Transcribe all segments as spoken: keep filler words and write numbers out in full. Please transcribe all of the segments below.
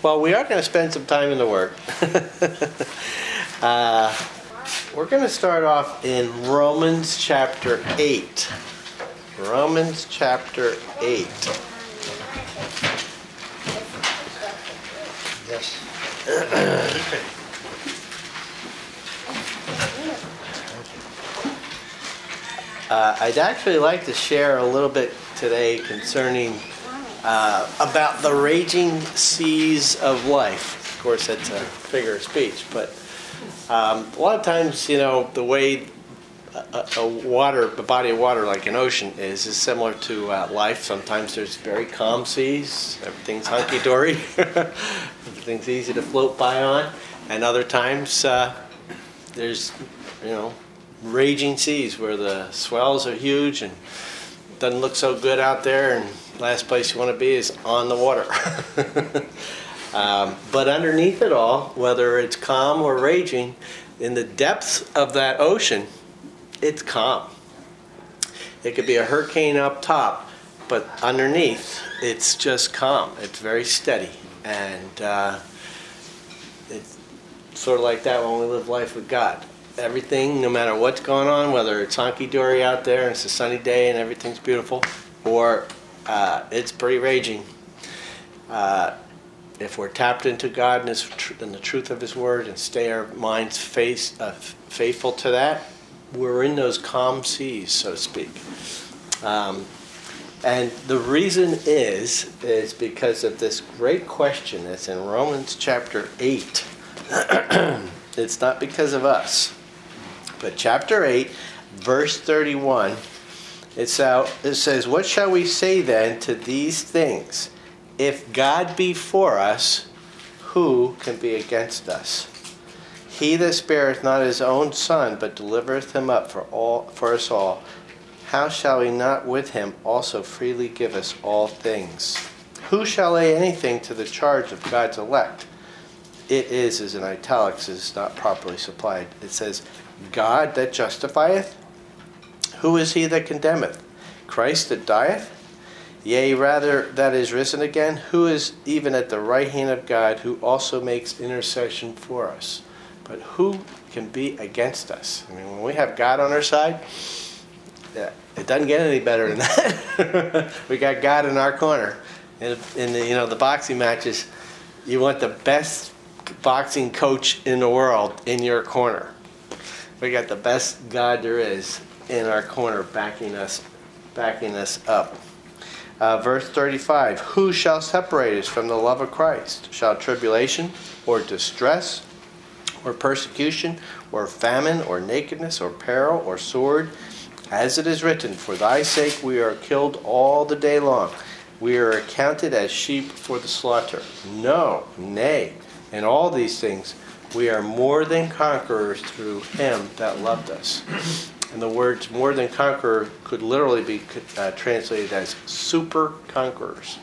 Well, we are going to spend some time in the Word. uh, we're going to start off in Romans chapter eight. Romans chapter eight. Yes. uh, I'd actually like to share a little bit today concerning Uh, about the raging seas of life. Of course, that's a figure of speech, but um, a lot of times, you know, the way a, a water, a body of water like an ocean is, is similar to uh, life. Sometimes there's very calm seas, everything's hunky-dory, everything's easy to float by on, and other times uh, there's, you know, raging seas where the swells are huge and it doesn't look so good out there, and last place you want to be is on the water. um, but underneath it all, whether it's calm or raging, in the depths of that ocean, it's calm. It could be a hurricane up top, but underneath, it's just calm. It's very steady. And uh, it's sort of like that when we live life with God. Everything, no matter what's going on, whether it's hunky-dory out there and it's a sunny day and everything's beautiful, or Uh, it's pretty raging. Uh, if we're tapped into God and, his tr- and the truth of His Word and stay our minds face, uh, faithful to that, we're in those calm seas, so to speak. Um, and the reason is, is because of this great question that's in Romans chapter eight. It's not because of us. But chapter eight, verse thirty-one, It's out, it says, "What shall we say then to these things? If God be for us, who can be against us? He that spareth not his own Son, but delivereth him up for all for us all, how shall he not with him also freely give us all things? Who shall lay anything to the charge of God's elect?" It is, as in italics, is not properly supplied. It says, "God that justifieth? Who is he that condemneth? Christ that dieth? Yea, rather that is risen again, who is even at the right hand of God, who also makes intercession for us." But who can be against us? I mean, when we have God on our side, yeah, it doesn't get any better than that. We got God in our corner. In, in the, you know, the boxing matches, you want the best boxing coach in the world in your corner. We got the best God there is in our corner, backing us, backing us up. Uh, verse thirty-five, "Who shall separate us from the love of Christ? Shall tribulation, or distress, or persecution, or famine, or nakedness, or peril, or sword? As it is written, For thy sake we are killed all the day long. We are accounted as sheep for the slaughter. No, nay, in all these things we are more than conquerors through him that loved us." And the words "more than conqueror" could literally be uh, translated as super conquerors.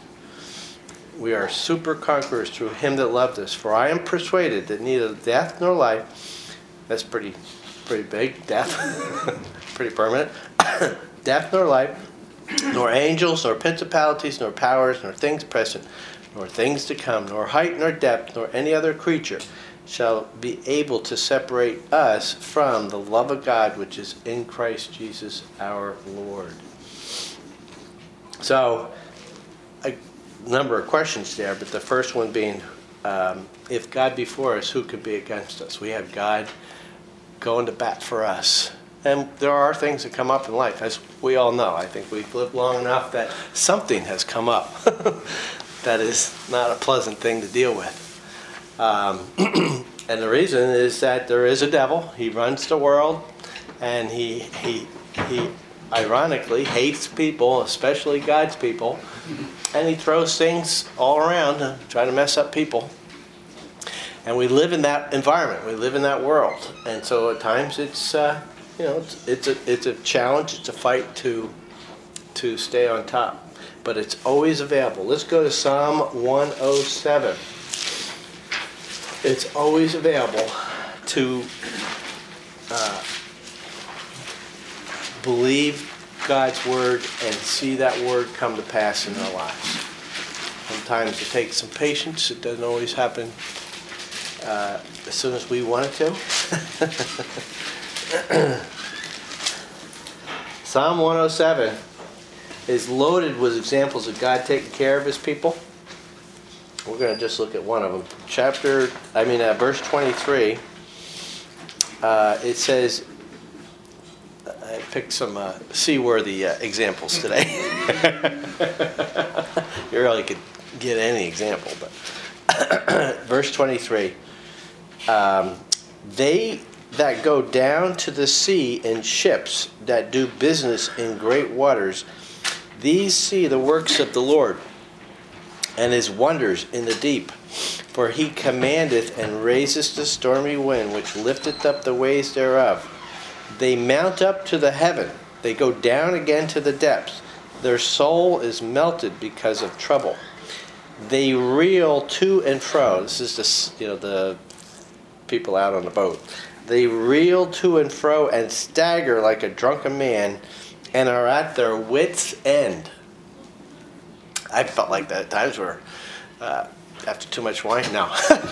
We are super conquerors through him that loved us. "For I am persuaded that neither death nor life," that's pretty pretty big, death, pretty permanent, "death nor life, nor angels, nor principalities, nor powers, nor things present, nor things to come, nor height, nor depth, nor any other creature shall be able to separate us from the love of God which is in Christ Jesus our Lord." So, a number of questions there, but the first one being, um, if God be for us, who could be against us? We have God going to bat for us. And there are things that come up in life, as we all know. I think we've lived long enough that something has come up that is not a pleasant thing to deal with. Um, and the reason is that there is a devil. He runs the world, and he he he ironically hates people, especially God's people, and he throws things all around to try to mess up people. And we live in that environment. We live in that world, and so at times it's uh, you know it's, it's a it's a challenge. It's a fight to to stay on top, but it's always available. Let's go to Psalm one oh seven. It's always available to uh, believe God's word and see that word come to pass in our lives. I'm sometimes it takes some patience. It doesn't always happen uh, as soon as we want it to. Psalm one oh seven is loaded with examples of God taking care of his people. We're going to just look at one of them. Chapter, I mean, uh, verse twenty-three, uh, it says, I picked some uh, seaworthy uh, examples today. You really could get any example, but verse twenty-three, um, they that go down to the sea in ships that do business in great waters, these see the works of the Lord and his wonders in the deep. For he commandeth and raiseth the stormy wind, which lifteth up the waves thereof. They mount up to the heaven, they go down again to the depths. Their soul is melted because of trouble. They reel to and fro. This is the, you know, the people out on the boat. They reel to and fro and stagger like a drunken man, and are at their wits' end. I felt like that at times where, uh, after too much wine, no.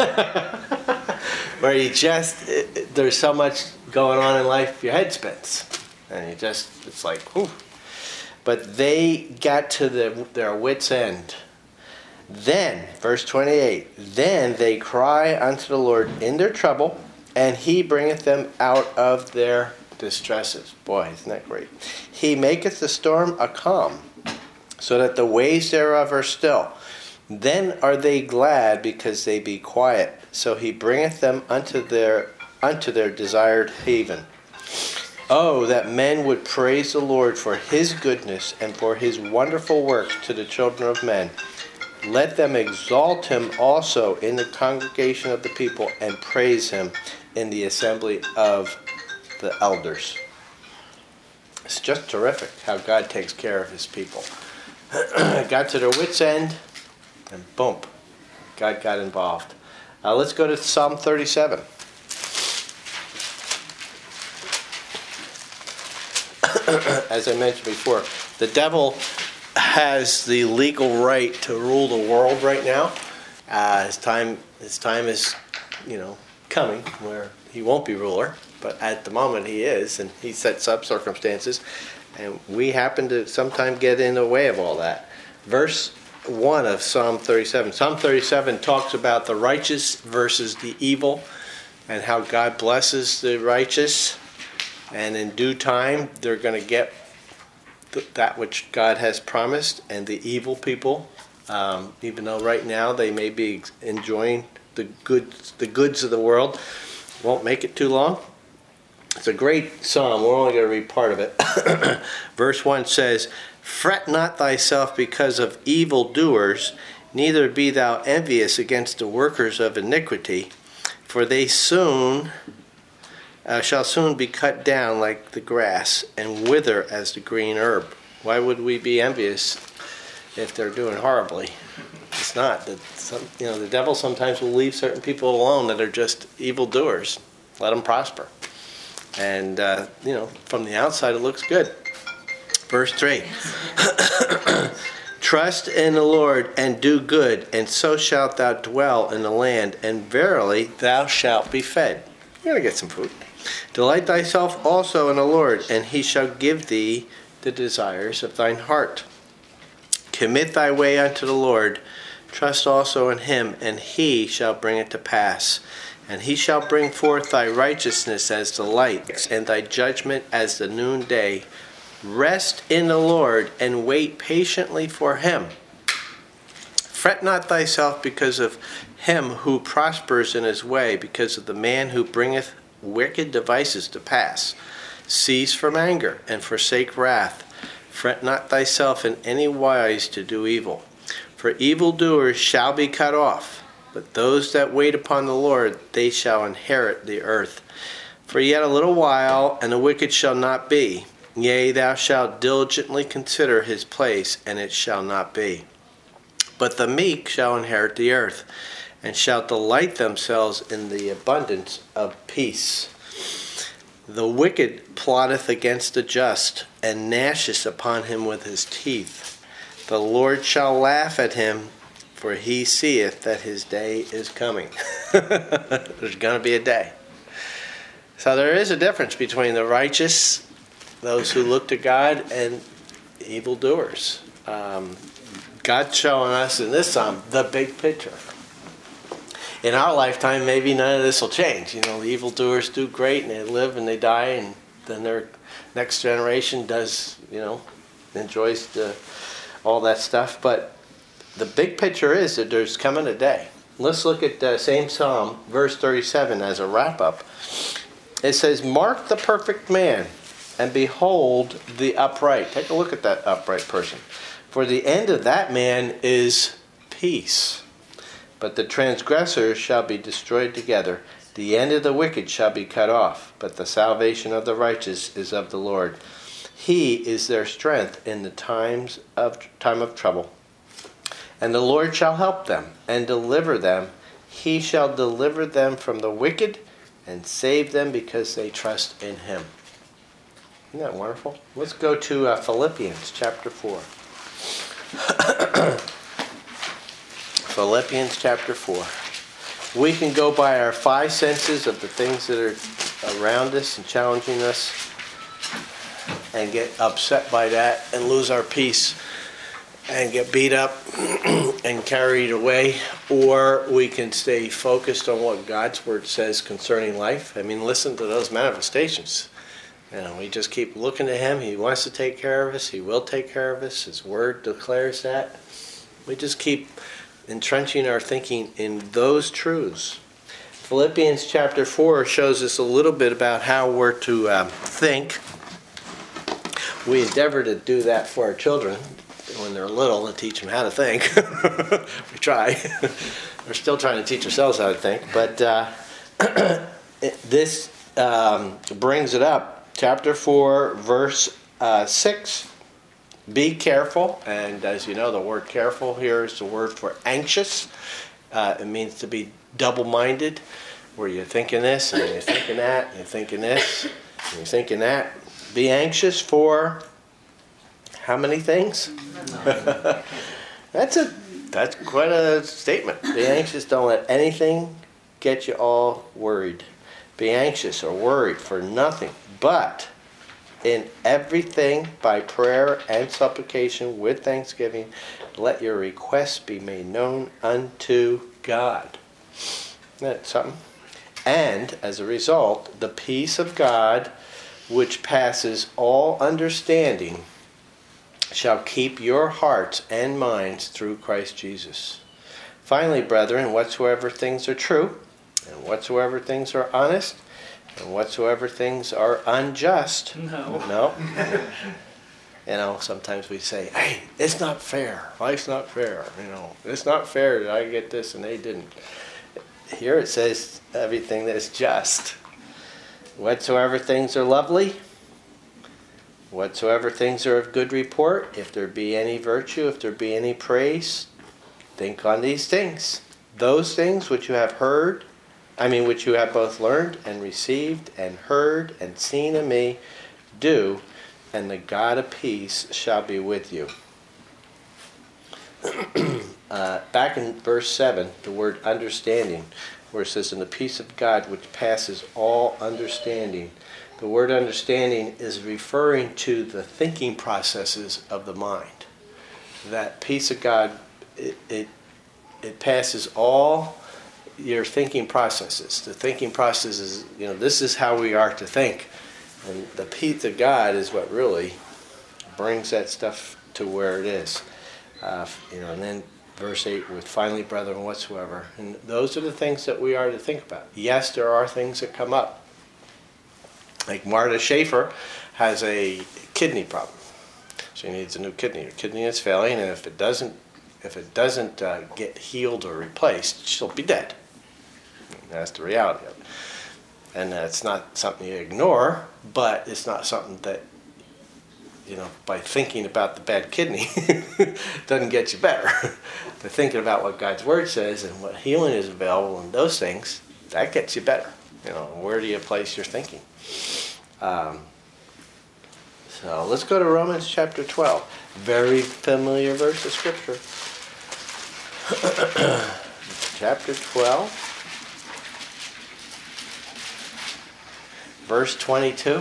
Where you just, it, there's so much going on in life, your head spins. And you just, it's like, whew. But they got to the, their wits' end. Then, verse twenty-eight, then they cry unto the Lord in their trouble, and he bringeth them out of their distresses. Boy, isn't that great? He maketh the storm a calm, so that the waves thereof are still. Then are they glad because they be quiet. So he bringeth them unto their unto their desired haven. Oh, that men would praise the Lord for his goodness and for his wonderful works to the children of men. Let them exalt him also in the congregation of the people, and praise him in the assembly of the elders. It's just terrific how God takes care of his people. Got to their wits' end, and boom, God got involved. Uh, let's go to Psalm thirty-seven. As I mentioned before, the devil has the legal right to rule the world right now. Uh, his time, his time is, you know, coming where he won't be ruler, but at the moment he is, and he sets up circumstances, and we happen to sometimes get in the way of all that. Verse one of Psalm thirty-seven. Psalm thirty-seven talks about the righteous versus the evil, and how God blesses the righteous, and in due time they're going to get th- that which God has promised, and the evil people, um, even though right now they may be enjoying the goods, the goods of the world, won't make it too long. It's a great psalm. We're only going to read part of it. Verse one says, Fret not thyself because of evildoers, neither be thou envious against the workers of iniquity, for they soon uh, shall soon be cut down like the grass, and wither as the green herb. Why would we be envious if they're doing horribly? It's not. That some, you know, the devil sometimes will leave certain people alone that are just evildoers. Let them prosper. And, uh, you know, from the outside it looks good. Verse three. Trust in the Lord and do good, and so shalt thou dwell in the land, and verily thou shalt be fed. You're going to get some food. Delight thyself also in the Lord, and he shall give thee the desires of thine heart. Commit thy way unto the Lord. Trust also in him, and he shall bring it to pass. And he shall bring forth thy righteousness as the light, and thy judgment as the noonday. Rest in the Lord, and wait patiently for him. Fret not thyself because of him who prospers in his way, because of the man who bringeth wicked devices to pass. Cease from anger, and forsake wrath. Fret not thyself in any wise to do evil. For evildoers shall be cut off, but those that wait upon the Lord, they shall inherit the earth. For yet a little while, and the wicked shall not be. Yea, thou shalt diligently consider his place, and it shall not be. But the meek shall inherit the earth, and shall delight themselves in the abundance of peace. The wicked plotteth against the just, and gnasheth upon him with his teeth. The Lord shall laugh at him, for for he seeth that his day is coming. There's going to be a day. So there is a difference between the righteous, those who look to God, and evildoers. Um, God's showing us in this psalm the big picture. In our lifetime, maybe none of this will change. You know, the evildoers do great, and they live and they die, and then their next generation does, you know, enjoys the, all that stuff. But the big picture is that there's coming a day. Let's look at the same psalm, verse thirty-seven, as a wrap-up. It says, "Mark the perfect man, and behold the upright." Take a look at that upright person. "For the end of that man is peace. But the transgressors shall be destroyed together. The end of the wicked shall be cut off. But the salvation of the righteous is of the Lord. He is their strength in the times of time of trouble. And the Lord shall help them and deliver them. He shall deliver them from the wicked and save them because they trust in him." Isn't that wonderful? Let's go to uh, Philippians chapter four. Philippians chapter four. We can go by our five senses of the things that are around us and challenging us and get upset by that and lose our peace and get beat up and carried away, or we can stay focused on what God's word says concerning life. I mean, listen to those manifestations. You know, we just keep looking to him. He wants to take care of us. He will take care of us. His word declares that. We just keep entrenching our thinking in those truths. Philippians chapter four shows us a little bit about how we're to um, think. We endeavor to do that for our children when they're little, to teach them how to think. We try. We're still trying to teach ourselves how to think. But uh, it, this um, brings it up. Chapter four, verse uh, six. "Be careful," and as you know, the word careful here is the word for anxious. Uh, it means to be double-minded, where you're thinking this, and you're thinking that, and you're thinking this, and you're thinking that. Be anxious for how many things? that's a that's quite a statement. Be anxious. Don't let anything get you all worried. Be anxious or worried for nothing, but in everything, by prayer and supplication with thanksgiving, let your requests be made known unto God. Isn't that something? And as a result, the peace of God, which passes all understanding, shall keep your hearts and minds through Christ Jesus. Finally, brethren, whatsoever things are true, and whatsoever things are honest, and whatsoever things are unjust. No. No. You know, sometimes we say, "Hey, it's not fair. Life's not fair. You know, it's not fair that I get this and they didn't." Here it says everything that is just. Whatsoever things are lovely, whatsoever things are of good report, if there be any virtue, if there be any praise, think on these things. Those things which you have heard, I mean, which you have both learned and received and heard and seen in me, do, and the God of peace shall be with you. uh, back in verse seven, the word understanding, where it says, "In the peace of God which passes all understanding." The word understanding is referring to the thinking processes of the mind. That peace of God, it it, it passes all your thinking processes. The thinking process is, you know, this is how we are to think. And the peace of God is what really brings that stuff to where it is. Uh, you know, and then verse eight, with "finally, brethren, whatsoever." And those are the things that we are to think about. Yes, there are things that come up. Like Marta Schaefer has a kidney problem. She needs a new kidney. Her kidney is failing, and if it doesn't, if it doesn't uh, get healed or replaced, she'll be dead. That's the reality of it. And that's not something you ignore, but it's not something that, you know, by thinking about the bad kidney doesn't get you better. But thinking about what God's Word says and what healing is available and those things, that gets you better. You know, where do you place your thinking? Um, so let's go to Romans chapter twelve. Very familiar verse of Scripture. chapter twelve, verse twenty-two.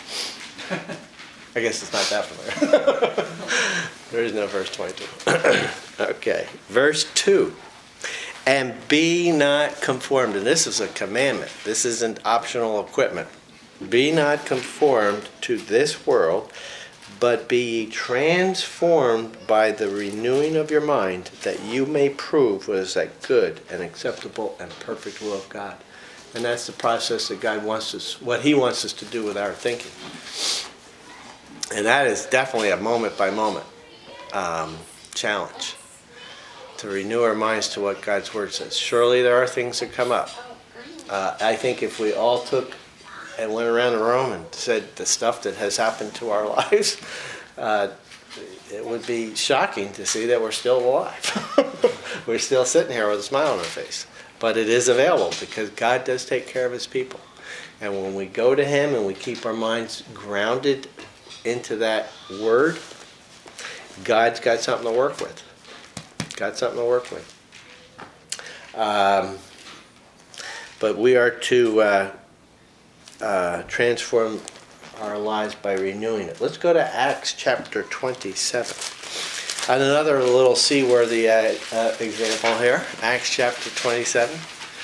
I guess it's not that familiar. There is no verse twenty-two. Okay, verse two. And be not conformed. And this is a commandment. This isn't optional equipment. Be not conformed to this world, but be ye transformed by the renewing of your mind, that you may prove what is that good and acceptable and perfect will of God. And that's the process that God wants us, what He wants us to do with our thinking. And that is definitely a moment by moment um, challenge. To renew our minds to what God's Word says. Surely there are things that come up. Uh, I think if we all took and went around the room and said the stuff that has happened to our lives, uh, it would be shocking to see that we're still alive. We're still sitting here with a smile on our face. But it is available because God does take care of His people. And when we go to Him and we keep our minds grounded into that Word, God's got something to work with. Got something to work with. Um, but we are to uh, uh, transform our lives by renewing it. Let's go to Acts chapter twenty-seven. And another little seaworthy uh, uh, example here. Acts chapter twenty-seven.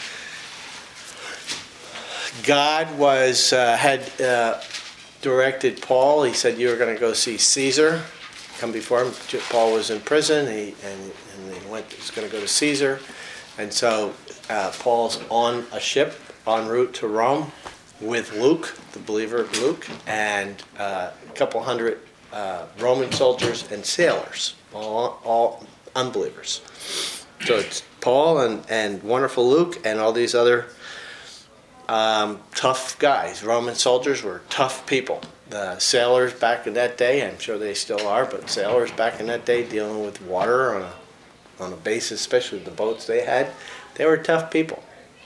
God was uh, had uh, directed Paul. He said, "You are going to go see Caesar." Come before him. Paul was in prison. He and, and he went. He's going to go to Caesar, and so uh, Paul's on a ship en route to Rome with Luke, the believer Luke, and uh, a couple hundred uh, Roman soldiers and sailors, all, all unbelievers. So it's Paul and, and wonderful Luke and all these other um, tough guys. Roman soldiers were tough people. The sailors back in that day, I'm sure they still are, but sailors back in that day dealing with water on a on a basis, especially the boats they had, they were tough people.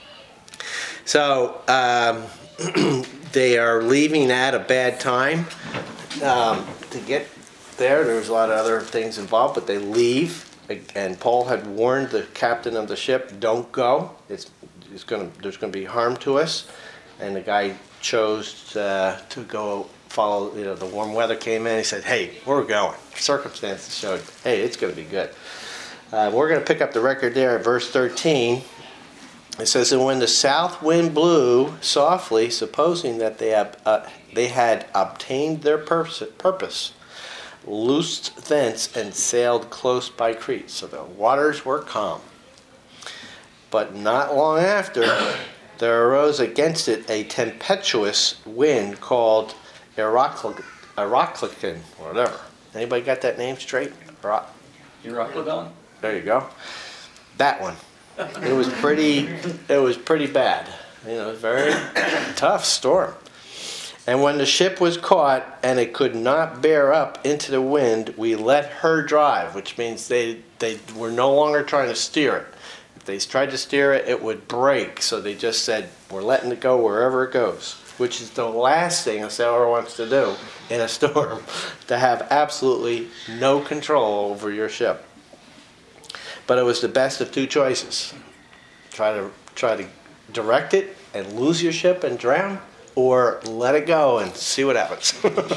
So um, they are leaving at a bad time. Um, to get there, there was a lot of other things involved, but they leave. And Paul had warned the captain of the ship, "Don't go. It's, it's gonna there's going to be harm to us." And the guy chose uh, to go. Follow, you know, the warm weather came in. He said, "Hey, where are we going?" Circumstances showed, "Hey, it's going to be good." Uh, we're going to pick up the record there at verse thirteen. It says, "And when the south wind blew softly, supposing that they have, uh, they had obtained their purpose, purpose, loosed thence and sailed close by Crete." So the waters were calm. But not long after, there arose against it a tempestuous wind called Euroclydon, or whatever. Anybody got that name straight? Euroclydon? There you go. That one. It was pretty. It was pretty bad. You know, very tough storm. "And when the ship was caught and it could not bear up into the wind, we let her drive," which means they they were no longer trying to steer it. If they tried to steer it, it would break. So they just said, "We're letting it go wherever it goes." Which is the last thing a sailor wants to do in a storm, to have absolutely no control over your ship. But it was the best of two choices. Try to try to direct it and lose your ship and drown, or let it go and see what happens.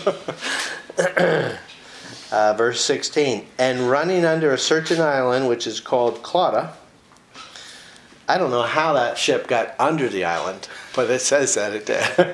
uh, verse sixteen, "And running under a certain island, which is called Clauda," I don't know how that ship got under the island, but it says that it did.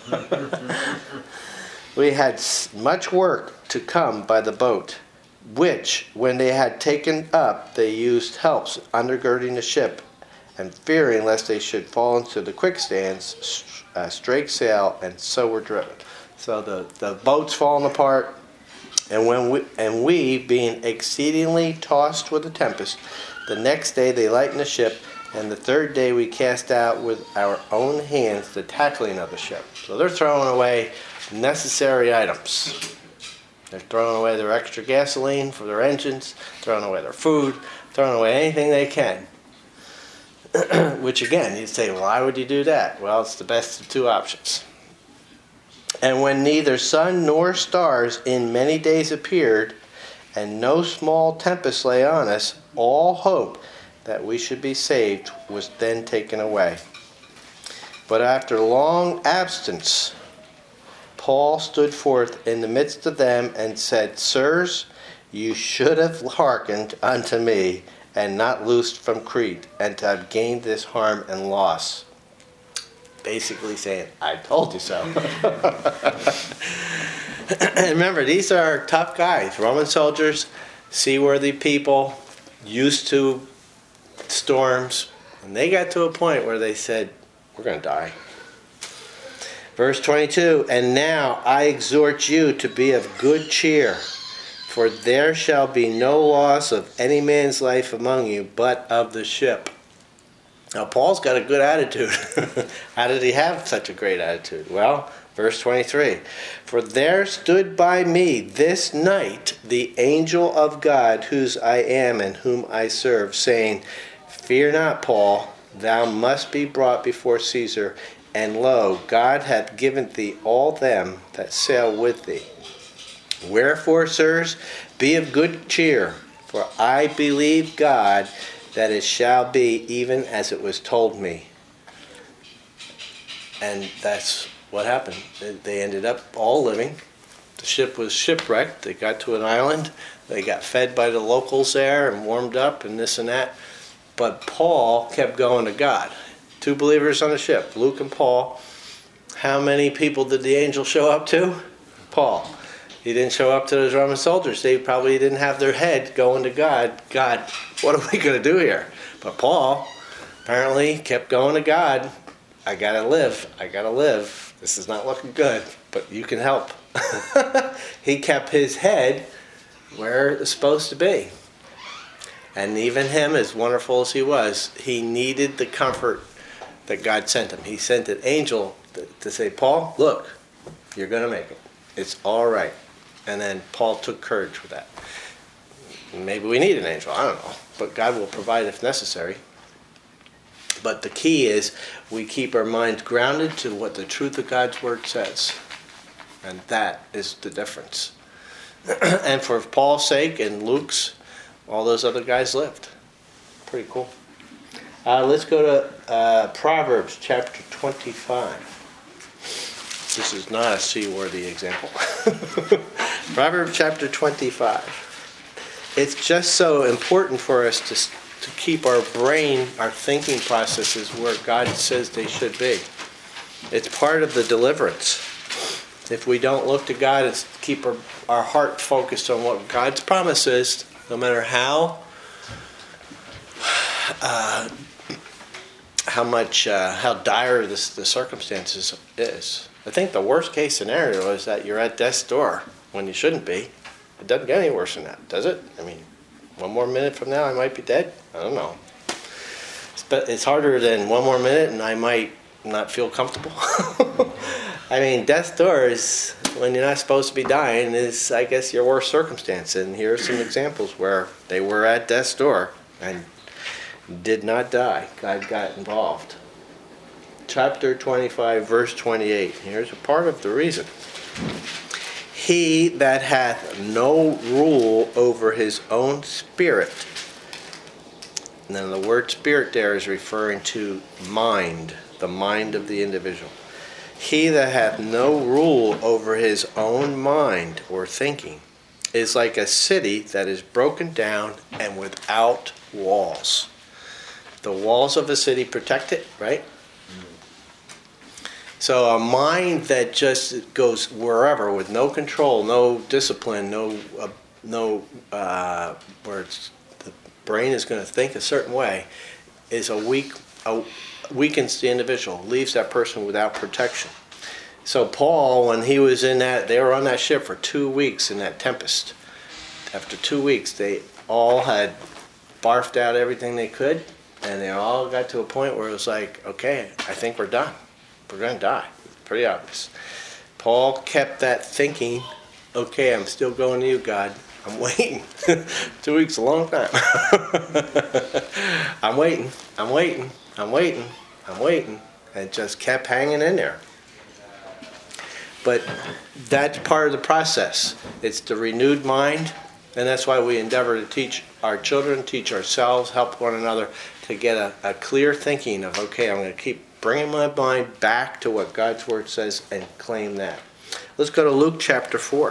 "We had much work to come by the boat, which, when they had taken up, they used helps undergirding the ship, and fearing lest they should fall into the quicksands, uh, strake sail, and so were driven." So the, the boat's falling apart, and when we, and we, being exceedingly tossed with a tempest, the next day they lightened the ship, and the third day we cast out with our own hands the tackling of the ship. So they're throwing away necessary items. They're throwing away their extra gasoline for their engines, throwing away their food, throwing away anything they can. Which again, you'd say, why would you do that? Well, it's the best of two options. "And when neither sun nor stars in many days appeared, and no small tempest lay on us, all hope that we should be saved was then taken away. But after long absence, Paul stood forth in the midst of them and said, Sirs, you should have hearkened unto me, and not loosed from Crete, and to have gained this harm and loss. Basically saying, I told you so. And remember, these are tough guys, Roman soldiers, seaworthy people, used to storms. And they got to a point where they said, we're going to die. Verse twenty-two, and now I exhort you to be of good cheer, for there shall be no loss of any man's life among you, but of the ship. Now, Paul's got a good attitude. How did he have such a great attitude? Well, verse twenty-three, for there stood by me this night the angel of God, whose I am and whom I serve, saying, Fear not, Paul, thou must be brought before Caesar, and lo, God hath given thee all them that sail with thee. Wherefore, sirs, be of good cheer, for I believe God that it shall be even as it was told me. And that's what happened. They ended up all living. The ship was shipwrecked. They got to an island. They got fed by the locals there and warmed up and this and that. But Paul kept going to God. Two believers on the ship, Luke and Paul. How many people did the angel show up to? Paul. He didn't show up to those Roman soldiers. They probably didn't have their head going to God. God, what are we going to do here? But Paul apparently kept going to God. I got to live. I got to live. This is not looking good, but you can help. He kept his head where it's supposed to be. And even him, as wonderful as he was, he needed the comfort that God sent him. He sent an angel to, to say, Paul, look, you're going to make it. It's all right. And then Paul took courage with that. Maybe we need an angel, I don't know. But God will provide if necessary. But the key is we keep our minds grounded to what the truth of God's word says. And that is the difference. And for Paul's sake and Luke's, all those other guys lived. Pretty cool. Uh, let's go to uh, Proverbs chapter twenty-five. This is not a seaworthy example. Proverbs chapter twenty-five. It's just so important for us to, to keep our brain, our thinking processes where God says they should be. It's part of the deliverance. If we don't look to God and keep our, our heart focused on what God's promise is, no matter how uh, how much uh, how dire this, the circumstances is. I think the worst case scenario is that you're at death's door when you shouldn't be. It doesn't get any worse than that, does it? I mean, one more minute from now I might be dead. I don't know. But it's harder than one more minute and I might not feel comfortable. I mean, death's door is when you're not supposed to be dying is, I guess, your worst circumstance. And here are some examples where they were at death's door and did not die. God got involved. Chapter twenty-five, verse twenty-eight. Here's a part of the reason. He that hath no rule over his own spirit. And then the word spirit there is referring to mind, the mind of the individual. He that hath no rule over his own mind or thinking is like a city that is broken down and without walls. The walls of a city protect it, right? So a mind that just goes wherever with no control, no discipline, no uh, no uh, where it's, the brain is going to think a certain way, is a weak, a, weakens the individual, leaves that person without protection. So Paul, when he was in that, they were on that ship for two weeks in that tempest. After two weeks, they all had barfed out everything they could, and they all got to a point where it was like, okay, I think we're done. We're going to die. Pretty obvious. Paul kept that thinking, okay, I'm still going to you, God. I'm waiting. Two weeks is a long time. I'm waiting. I'm waiting. I'm waiting. I'm waiting. And just kept hanging in there. But that's part of the process. It's the renewed mind And that's why we endeavor to teach our children, teach ourselves, help one another to get a, a clear thinking of, okay, I'm going to keep bringing my mind back to what God's Word says and claim that. Let's go to Luke chapter four.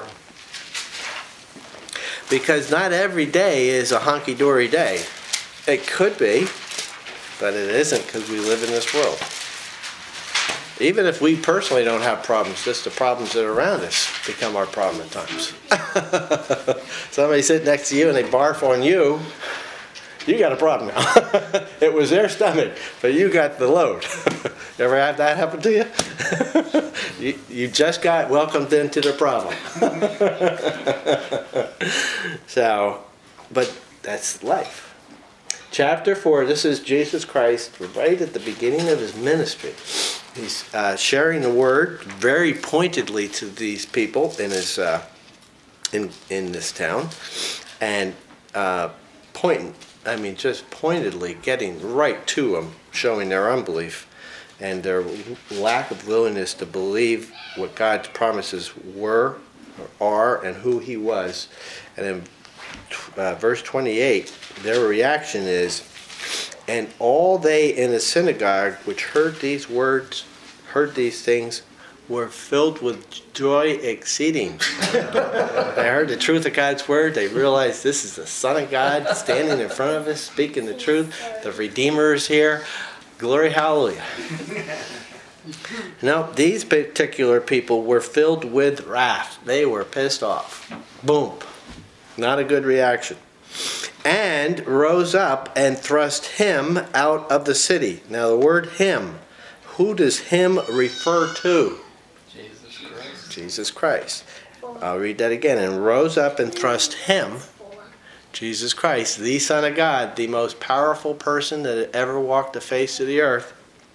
Because not every day is a honky-dory day. It could be, but it isn't, because we live in this world. Even if we personally don't have problems, just the problems that are around us become our problem at times. Somebody sit next to you and they barf on you, you got a problem now. It was their stomach, but you got the load. You ever have that happen to you? you? You just got welcomed into the problem. So, but that's life. Chapter four, this is Jesus Christ right at the beginning of his ministry. He's uh, sharing the word very pointedly to these people in his uh, in in this town, and uh, pointing. I mean, just pointedly getting right to them, showing their unbelief and their lack of willingness to believe what God's promises were, or are, and who He was. And in uh, verse twenty-eight, their reaction is, "And all they in the synagogue which heard these words, heard these things, were filled with joy exceeding." They heard the truth of God's word. They realized this is the Son of God standing in front of us, speaking the truth. The Redeemer is here. Glory, hallelujah. Now, these particular people were filled with wrath. They were pissed off. Boom. Not a good reaction. And rose up and thrust him out of the city. Now, the word him, who does him refer to? Jesus Christ. Jesus Christ. I'll read that again. And rose up and thrust him, Jesus Christ, the Son of God, the most powerful person that ever walked the face of the earth.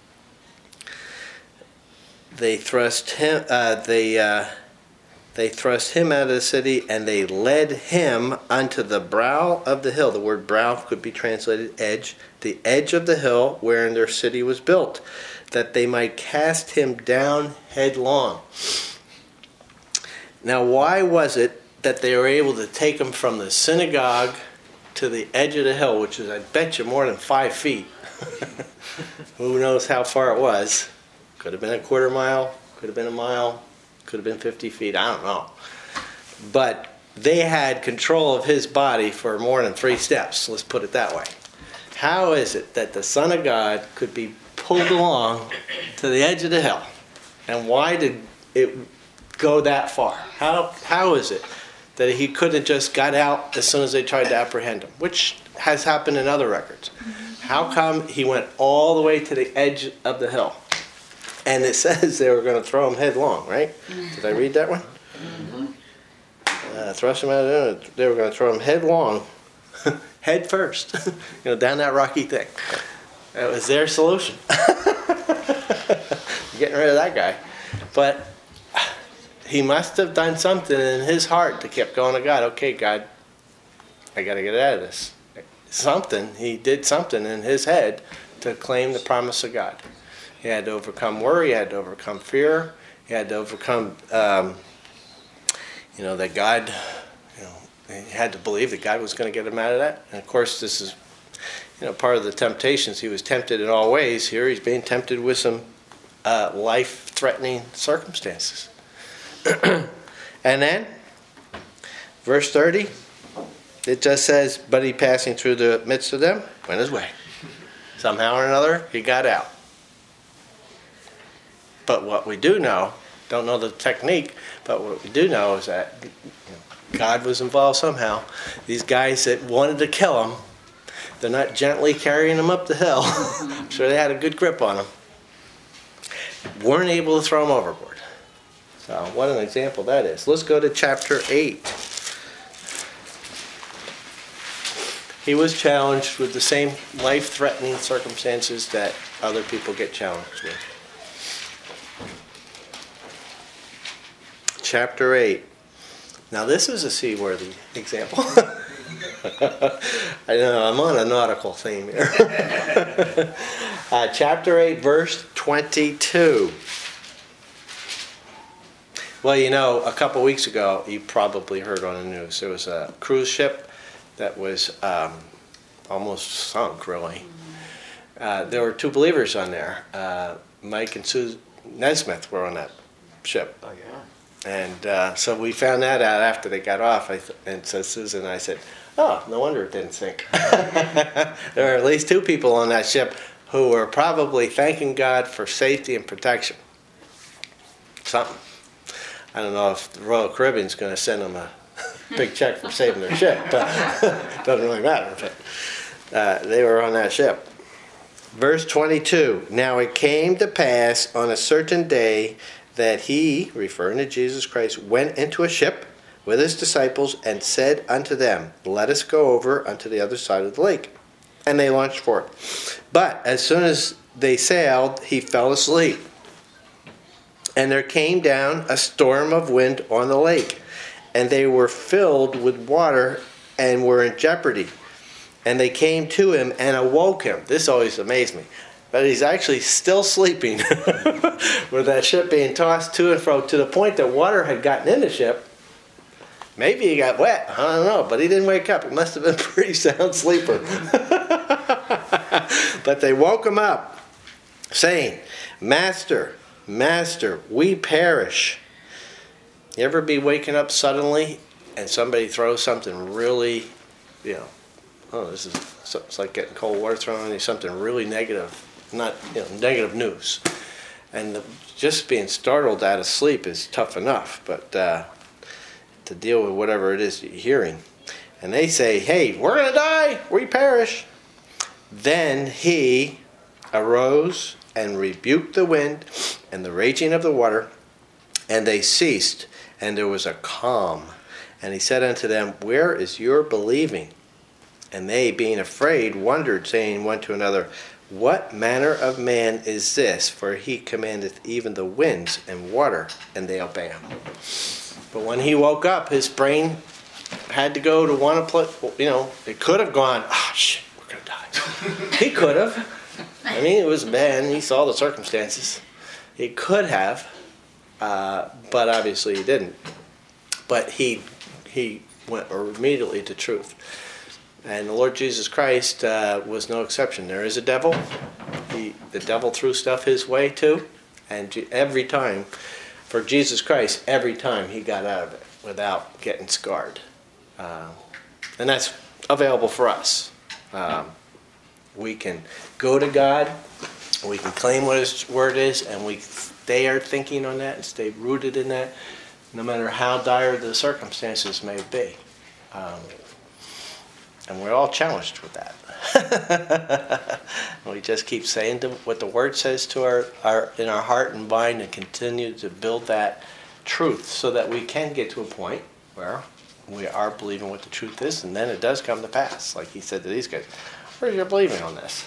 They thrust him. Uh, they uh, they thrust him out of the city, and they led him unto the brow of the hill. The word brow could be translated edge. The edge of the hill wherein their city was built, that they might cast him down headlong. Now, why was it that they were able to take him from the synagogue to the edge of the hill, which is, I bet you, more than five feet? Who knows how far it was? Could have been a quarter mile, could have been a mile, could have been fifty feet, I don't know. But they had control of his body for more than three steps, let's put it that way. How is it that the Son of God could be pulled along to the edge of the hill? And why did it go that far? How How is it that he couldn't have just got out as soon as they tried to apprehend him, which has happened in other records? How come he went all the way to the edge of the hill? And it says they were going to throw him headlong, right? Did I read that one? Mm-hmm. Uh, thrust him out of there. They were going to throw him headlong, head first, you know, down that rocky thing. That was their solution. Getting rid of that guy. But he must have done something in his heart that kept going to God. Okay, God, I got to get out of this. Something, he did something in his head to claim the promise of God. He had to overcome worry, he had to overcome fear, he had to overcome, um, you know, that God, you know, he had to believe that God was going to get him out of that. And of course, this is, you know, part of the temptations. He was tempted in all ways. Here he's being tempted with some uh, life-threatening circumstances. And then, verse thirty, it just says, but he passing through the midst of them, went his way. Somehow or another, he got out. But what we do know, don't know the technique, but what we do know is that, you know, God was involved somehow. These guys that wanted to kill him, they're not gently carrying him up the hill. I'm sure they had a good grip on him. Weren't able to throw him overboard. So what an example that is. Let's go to chapter eight. He was challenged with the same life-threatening circumstances that other people get challenged with. Chapter eight. Now this is a seaworthy example. I know, I'm on a nautical theme here. uh, chapter eight, verse twenty-two. Well, you know, a couple weeks ago, you probably heard on the news, there was a cruise ship that was um, almost sunk, really. Uh, there were two believers on there. Uh, Mike and Sue Nesmith were on that ship. Oh, yeah. And uh, so we found that out after they got off. I th- and so Susan and I said, oh, no wonder it didn't sink. There were at least two people on that ship who were probably thanking God for safety and protection. Something. I don't know if the Royal Caribbean's going to send them a big check for saving their ship, but it doesn't really matter. But uh, they were on that ship. Verse twenty-two, now it came to pass on a certain day that he, referring to Jesus Christ, went into a ship with his disciples and said unto them, let us go over unto the other side of the lake. And they launched for it. But as soon as they sailed, he fell asleep. And there came down a storm of wind on the lake, and they were filled with water and were in jeopardy. And they came to him and awoke him. This always amazed me. But he's actually still sleeping with that ship being tossed to and fro to the point that water had gotten in the ship. Maybe he got wet. I don't know. But he didn't wake up. He must have been a pretty sound sleeper. But they woke him up, saying, Master, Master, we perish. You ever be waking up suddenly and somebody throws something really, you know, oh, this is, it's like getting cold water thrown on you, something really negative, not, you know, negative news. And the, just being startled out of sleep is tough enough, but uh, to deal with whatever it is you're hearing. And they say, hey, we're going to die, we perish. Then he arose and rebuked the wind and the raging of the water, and they ceased, and there was a calm. And he said unto them, where is your believing? And they, being afraid, wondered, saying one to another, what manner of man is this? For he commandeth even the winds and water, and they obey him. But when he woke up, his brain had to go to one place. You know, it could have gone, ah, oh, shit, we're going to die. He could have. I mean, it was bad, and he saw the circumstances. He could have, uh, but obviously he didn't. But he he went immediately to truth. And the Lord Jesus Christ uh, was no exception. There is a devil. He, the devil threw stuff his way too. And every time, for Jesus Christ, every time he got out of it without getting scarred. Uh, and that's available for us. Um, we can go to God. We can claim what his word is. And we stay our thinking on that and stay rooted in that, no matter how dire the circumstances may be. Um, And we're all challenged with that. We just keep saying to what the Word says to our, our in our heart and mind, and continue to build that truth so that we can get to a point where we are believing what the truth is, and then it does come to pass. Like he said to these guys, where's your believing on this?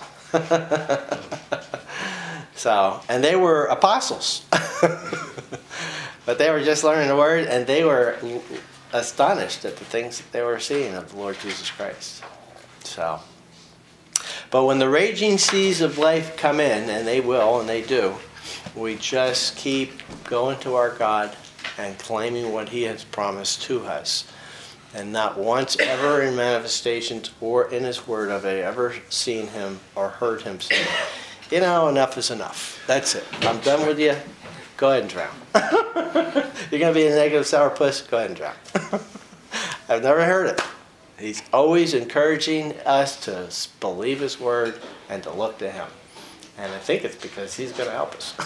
So, and they were apostles. But they were just learning the Word, and they were astonished at the things that they were seeing of the Lord Jesus Christ. So, but when the raging seas of life come in, and they will, and they do, we just keep going to our God and claiming what he has promised to us. And not once ever in manifestations or in his word have I ever seen him or heard him say, you know, enough is enough. That's it. I'm done with you. Go ahead and drown. You're going to be a negative sourpuss? Go ahead and drown. I've never heard it. He's always encouraging us to believe his word and to look to him. And I think it's because he's going to help us.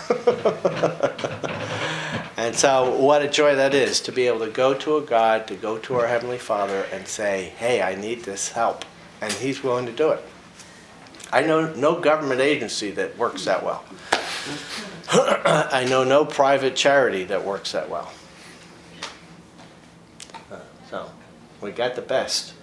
And so what a joy that is to be able to go to a God, to go to our Heavenly Father and say, hey, I need this help. And he's willing to do it. I know no government agency that works that well. I know no private charity that works that well. Uh, so, we got the best.